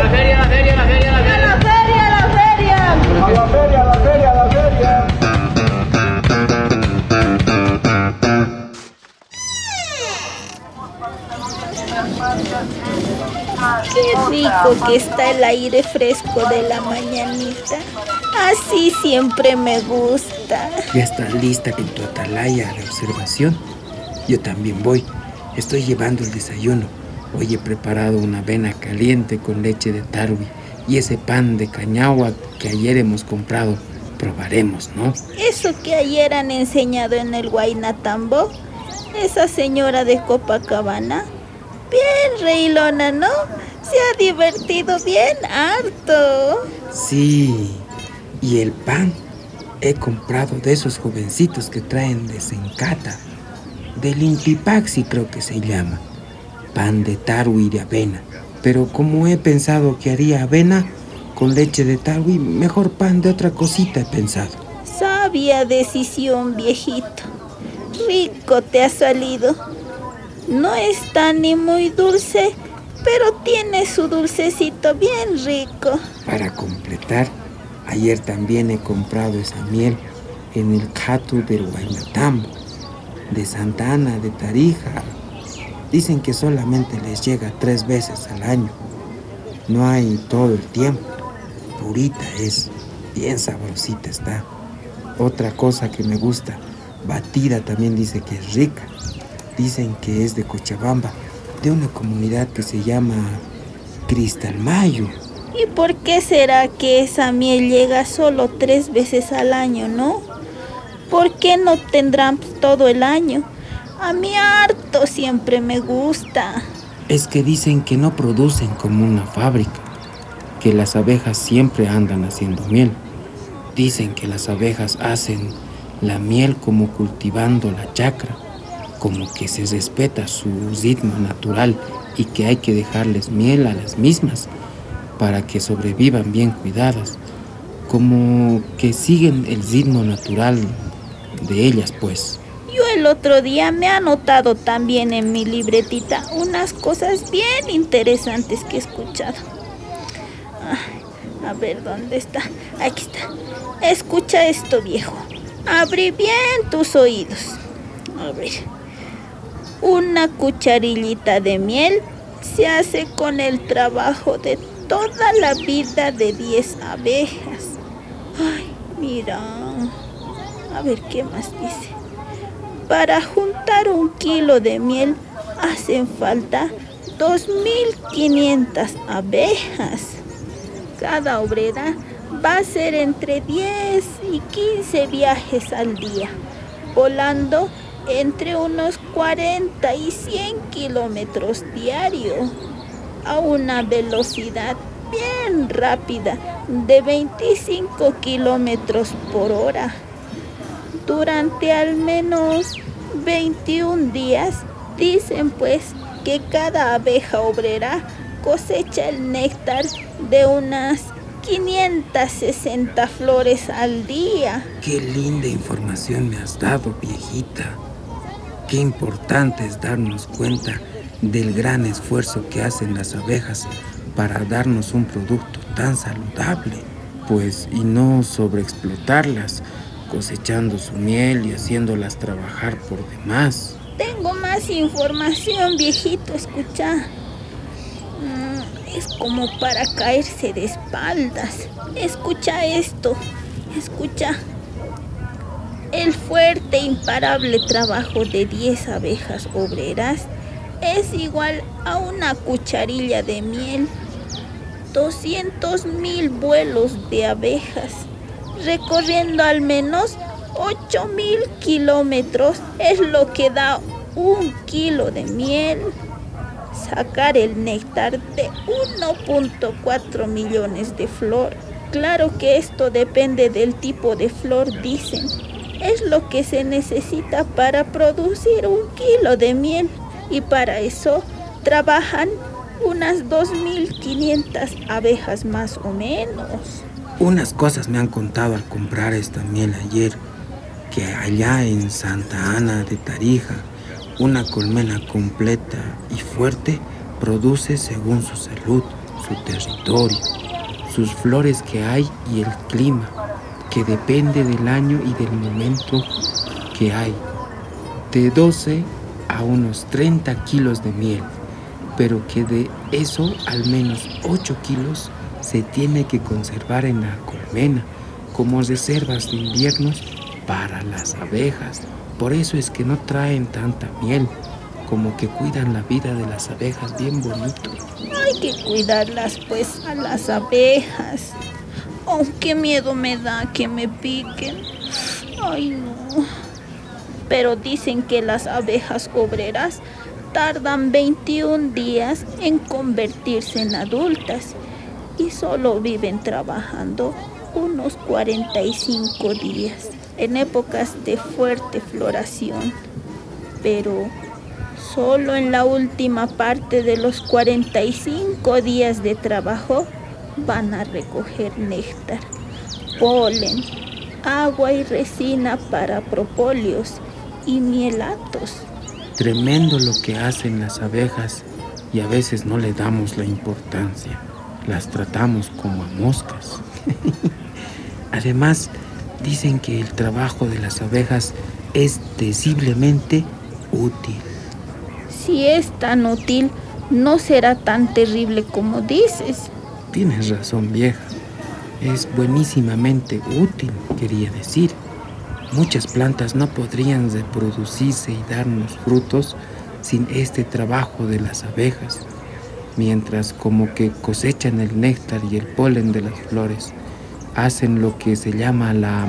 Qué rico que está el aire fresco de la mañanita. Así siempre me gusta. Ya está lista en tu atalaya de observación. Yo también voy. Estoy llevando el desayuno. Hoy he preparado una avena caliente con leche de tarwi y ese pan de cañagua que ayer hemos comprado. Probaremos, ¿no? Eso que ayer han enseñado en el Huaynatambo, esa señora de Copacabana, bien reilona, ¿no? Se ha divertido bien harto. Sí, y el pan he comprado de esos jovencitos que traen de Sencata, del Intipaxi creo que se llama. Pan de tarwi y de avena. Pero como he pensado que haría avena con leche de tarwi, mejor pan de otra cosita he pensado. Sabia decisión, viejito. Rico te ha salido. No está ni muy dulce, pero tiene su dulcecito bien rico. Para completar, ayer también he comprado esa miel en el Catu del Huaynatambo, de Santa Ana de Tarija. Dicen que solamente les llega 3 veces al año. No hay todo el tiempo. Purita es, bien sabrosita está. Otra cosa que me gusta, batida también dice que es rica. Dicen que es de Cochabamba, de una comunidad que se llama Cristalmayo. ¿Y por qué será que esa miel llega solo 3 veces al año, no? ¿Por qué no tendrán todo el año? A mí harto siempre me gusta. Es que dicen que no producen como una fábrica, que las abejas siempre andan haciendo miel. Dicen que las abejas hacen la miel como cultivando la chacra, como que se respeta su ritmo natural y que hay que dejarles miel a las mismas para que sobrevivan bien cuidadas, como que siguen el ritmo natural de ellas, pues. Yo el otro día me he anotado también en mi libretita unas cosas bien interesantes que he escuchado. Ay, a ver, ¿dónde está? Aquí está. Escucha esto, viejo. Abre bien tus oídos. A ver. Una cucharillita de miel se hace con el trabajo de toda la vida de 10 abejas. Ay, mira. A ver, ¿qué más dice? Para juntar 1 kilo de miel hacen falta 2.500 abejas. Cada obrera va a hacer entre 10 y 15 viajes al día, volando entre unos 40 y 100 kilómetros diarios, a una velocidad bien rápida de 25 kilómetros por hora. Durante al menos 21 días, dicen pues que cada abeja obrera cosecha el néctar de unas 560 flores al día. Qué linda información me has dado, viejita. Qué importante es darnos cuenta del gran esfuerzo que hacen las abejas para darnos un producto tan saludable, pues, y no sobreexplotarlas, cosechando su miel y haciéndolas trabajar por demás. Tengo más información, viejito, escucha. Es como para caerse de espaldas. Escucha esto, escucha. El fuerte e imparable trabajo de 10 abejas obreras es igual a una cucharilla de miel. 200.000 vuelos de abejas, recorriendo al menos 8.000 kilómetros, es lo que da 1 kilo de miel. Sacar el néctar de 1.4 millones de flor. Claro que esto depende del tipo de flor, dicen. Es lo que se necesita para producir 1 kilo de miel. Y para eso trabajan unas 2.500 abejas más o menos. Unas cosas me han contado al comprar esta miel ayer, que allá en Santa Ana de Tarija, una colmena completa y fuerte produce según su salud, su territorio, sus flores que hay y el clima, que depende del año y del momento que hay. De 12 a unos 30 kilos de miel, pero que de eso al menos 8 kilos se tiene que conservar en la colmena como reservas de inviernos para las abejas. Por eso es que no traen tanta miel, como que cuidan la vida de las abejas bien bonito. Hay que cuidarlas pues a las abejas. Oh, qué miedo me da que me piquen. Ay, no. Pero dicen que las abejas obreras tardan 21 días en convertirse en adultas y solo viven trabajando unos 45 días en épocas de fuerte floración. Pero solo en la última parte de los 45 días de trabajo van a recoger néctar, polen, agua y resina para propóleos y mielatos. Tremendo lo que hacen las abejas y a veces no le damos la importancia. Las tratamos como a moscas. Además, dicen que el trabajo de las abejas es terriblemente útil. Si es tan útil, no será tan terrible como dices. Tienes razón, vieja. Es buenísimamente útil, quería decir. Muchas plantas no podrían reproducirse y darnos frutos sin este trabajo de las abejas, mientras como que cosechan el néctar y el polen de las flores, hacen lo que se llama la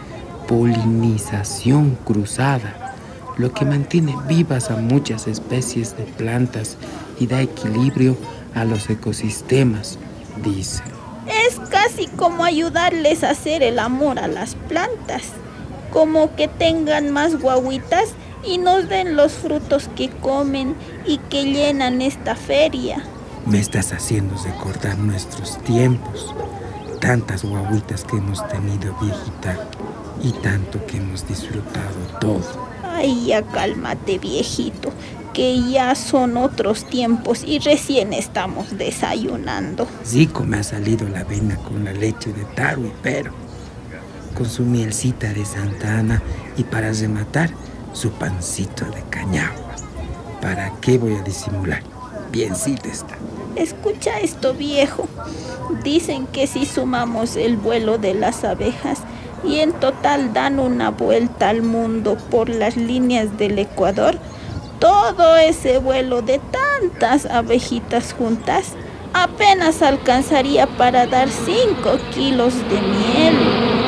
polinización cruzada, lo que mantiene vivas a muchas especies de plantas y da equilibrio a los ecosistemas, dicen. Es casi como ayudarles a hacer el amor a las plantas, como que tengan más guaguitas y nos den los frutos que comen y que llenan esta feria. Me estás haciendo recordar nuestros tiempos, tantas guaguitas que hemos tenido, viejita, y tanto que hemos disfrutado todo. Ay, ya cálmate, viejito, que ya son otros tiempos y recién estamos desayunando. Rico me ha salido la avena con la leche de tarwi, pero con su mielcita de Santa Ana y para rematar, su pancito de cañagua. ¿Para qué voy a disimular? Biencita está. Escucha esto, viejo. Dicen que si sumamos el vuelo de las abejas y en total dan una vuelta al mundo por las líneas del Ecuador, todo ese vuelo de tantas abejitas juntas apenas alcanzaría para dar 5 kilos de miel.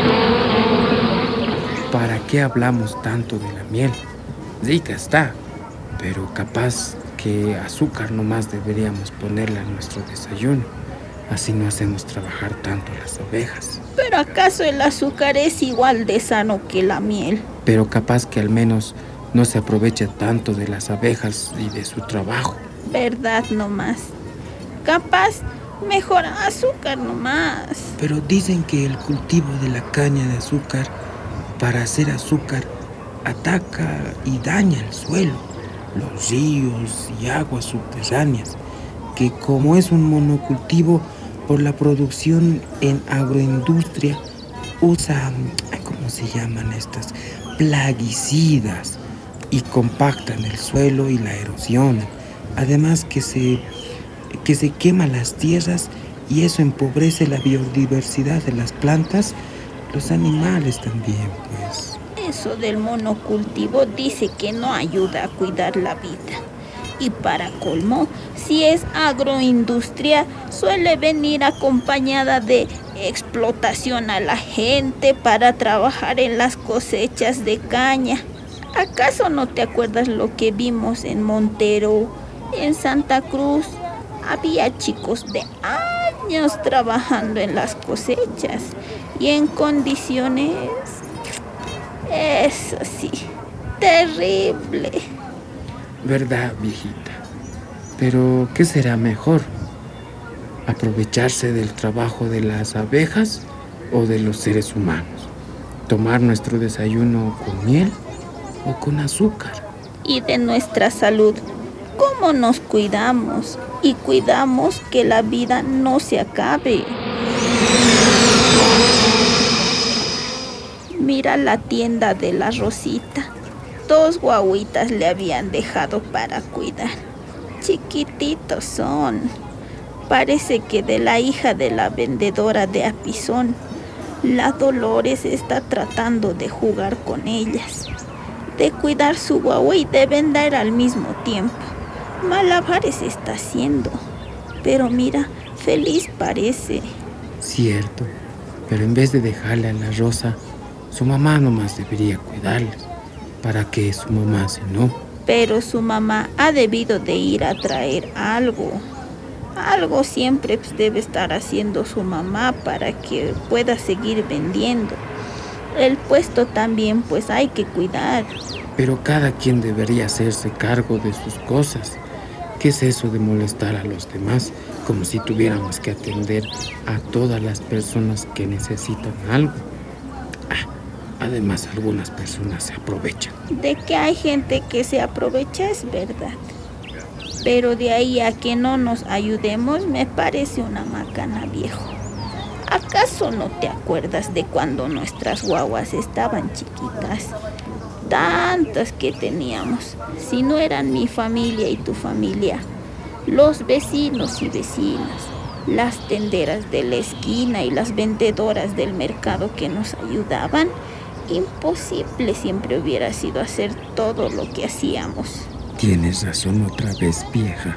¿Para qué hablamos tanto de la miel? Rica está, pero capaz que azúcar nomás deberíamos ponerle a nuestro desayuno. Así no hacemos trabajar tanto a las abejas. ¿Pero acaso el azúcar es igual de sano que la miel? Pero capaz que al menos no se aprovecha tanto de las abejas y de su trabajo. ¿Verdad nomás? Capaz mejor azúcar nomás. Pero dicen que el cultivo de la caña de azúcar para hacer azúcar ataca y daña el suelo, los ríos y aguas subterráneas, que como es un monocultivo por la producción en agroindustria, usa, ¿cómo se llaman estas? Plaguicidas y compactan el suelo y la erosión. Además que se queman las tierras y eso empobrece la biodiversidad de las plantas, los animales también, pues. Eso del monocultivo dice que no ayuda a cuidar la vida. Y para colmo, si es agroindustria, suele venir acompañada de explotación a la gente para trabajar en las cosechas de caña. ¿Acaso no te acuerdas lo que vimos en Montero, en Santa Cruz? Había chicos de años trabajando en las cosechas y en condiciones, eso sí, terrible. ¿Verdad, viejita? Pero, ¿qué será mejor? ¿Aprovecharse del trabajo de las abejas o de los seres humanos? ¿Tomar nuestro desayuno con miel o con azúcar? Y de nuestra salud, ¿cómo nos cuidamos? y cuidamos que la vida no se acabe. Mira la tienda de la Rosita. 2 guaguitas le habían dejado para cuidar. Chiquititos son. Parece que de la hija de la vendedora de Apizón. La Dolores está tratando de jugar con ellas, de cuidar su guagua y de vender al mismo tiempo. Malabares está haciendo. Pero mira, feliz parece. Cierto, pero en vez de dejarle a la Rosa, su mamá nomás debería cuidarles, para que su mamá se no. Pero su mamá ha debido de ir a traer algo. Algo siempre debe estar haciendo su mamá para que pueda seguir vendiendo. El puesto también pues hay que cuidar. Pero cada quien debería hacerse cargo de sus cosas. ¿Qué es eso de molestar a los demás? Como si tuviéramos que atender a todas las personas que necesitan algo. Además, algunas personas se aprovechan. De que hay gente que se aprovecha es verdad. Pero de ahí a que no nos ayudemos me parece una macana, viejo. ¿Acaso no te acuerdas de cuando nuestras guaguas estaban chiquitas? Tantas que teníamos. Si no eran mi familia y tu familia, los vecinos y vecinas, las tenderas de la esquina y las vendedoras del mercado que nos ayudaban, imposible siempre hubiera sido hacer todo lo que hacíamos. Tienes razón otra vez, vieja.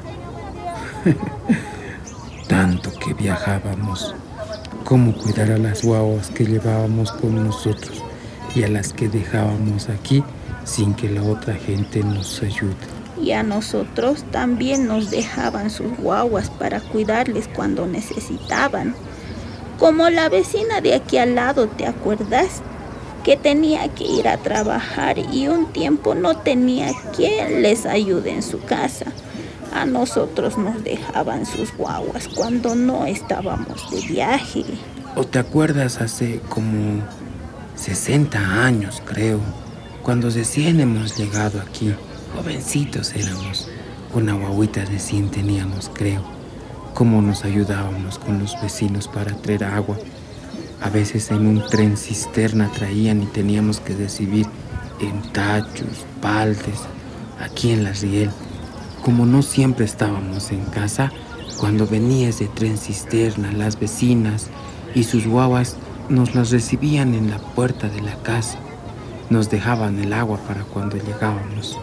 Tanto que viajábamos. ¿Cómo cuidar a las guaguas que llevábamos con nosotros y a las que dejábamos aquí sin que la otra gente nos ayude? Y a nosotros también nos dejaban sus guaguas para cuidarles cuando necesitaban. Como la vecina de aquí al lado, ¿te acuerdas? Que tenía que ir a trabajar y un tiempo no tenía quien les ayude en su casa. A nosotros nos dejaban sus guaguas cuando no estábamos de viaje. ¿O te acuerdas hace como 60 años, creo, cuando recién hemos llegado aquí? Jovencitos éramos, una guaguita recién teníamos, creo. Cómo nos ayudábamos con los vecinos para traer agua. A veces en un tren cisterna traían y teníamos que recibir en tachos, baldes, aquí en la riel. Como no siempre estábamos en casa, cuando venía ese tren cisterna, las vecinas y sus guaguas nos las recibían en la puerta de la casa. Nos dejaban el agua para cuando llegábamos.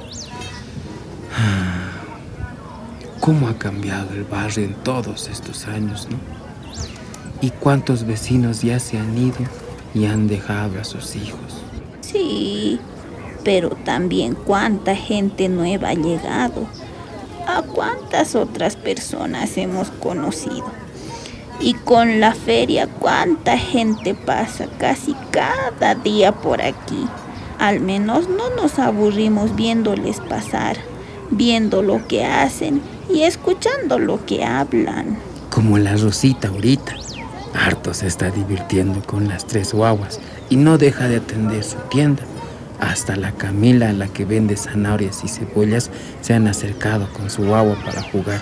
¿Cómo ha cambiado el barrio en todos estos años, no? ¿Y cuántos vecinos ya se han ido y han dejado a sus hijos? Sí, pero también cuánta gente nueva ha llegado. ¿A cuántas otras personas hemos conocido? Y con la feria, cuánta gente pasa casi cada día por aquí. Al menos no nos aburrimos viéndoles pasar, viendo lo que hacen y escuchando lo que hablan. Como la Rosita ahorita. Harto se está divirtiendo con las 3 guaguas y no deja de atender su tienda. Hasta la Camila, la que vende zanahorias y cebollas, se han acercado con su guagua para jugar.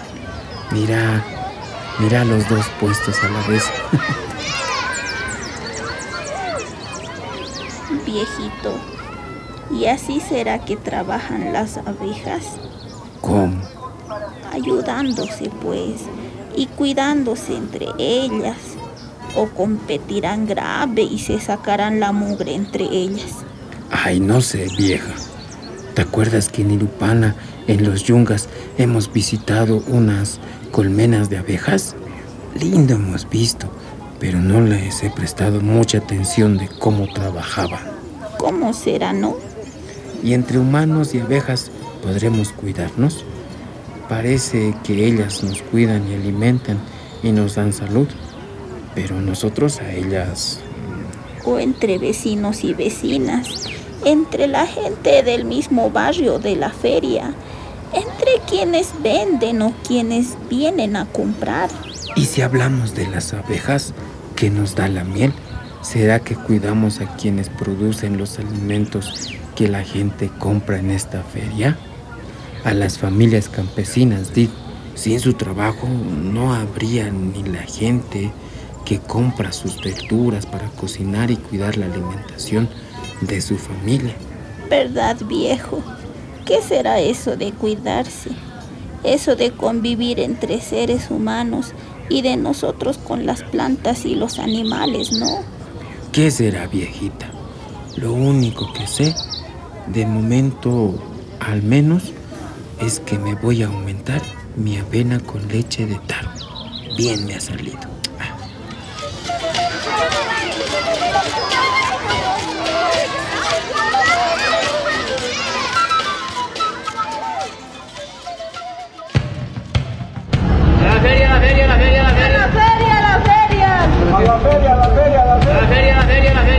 Mira los 2 puestos a la vez. Viejito, ¿y así será que trabajan las abejas? ¿Cómo? Ayudándose, pues, y cuidándose entre ellas. ¿O competirán grave y se sacarán la mugre entre ellas? Ay, no sé, vieja. ¿Te acuerdas que en Irupana, en los yungas, hemos visitado unas colmenas de abejas? Lindo hemos visto, pero no les he prestado mucha atención de cómo trabajaban. ¿Cómo será, no? ¿Y entre humanos y abejas podremos cuidarnos? Parece que ellas nos cuidan y alimentan y nos dan salud, pero nosotros a ellas... O entre vecinos y vecinas, entre la gente del mismo barrio de la feria, entre quienes venden o quienes vienen a comprar. Y si hablamos de las abejas que nos da la miel, ¿será que cuidamos a quienes producen los alimentos que la gente compra en esta feria? A las familias campesinas, digo, Sin su trabajo no habría ni la gente que compra sus verduras para cocinar y cuidar la alimentación de su familia. ¿Verdad, viejo? ¿Qué será eso de cuidarse? Eso de convivir entre seres humanos y de nosotros con las plantas y los animales, ¿no? ¿Qué será, viejita? Lo único que sé, de momento al menos, es que me voy a aumentar mi avena con leche de taro. Bien me ha salido. La feria, la feria, la feria, la feria. ¡A la feria, a la feria! La feria, la feria, la feria.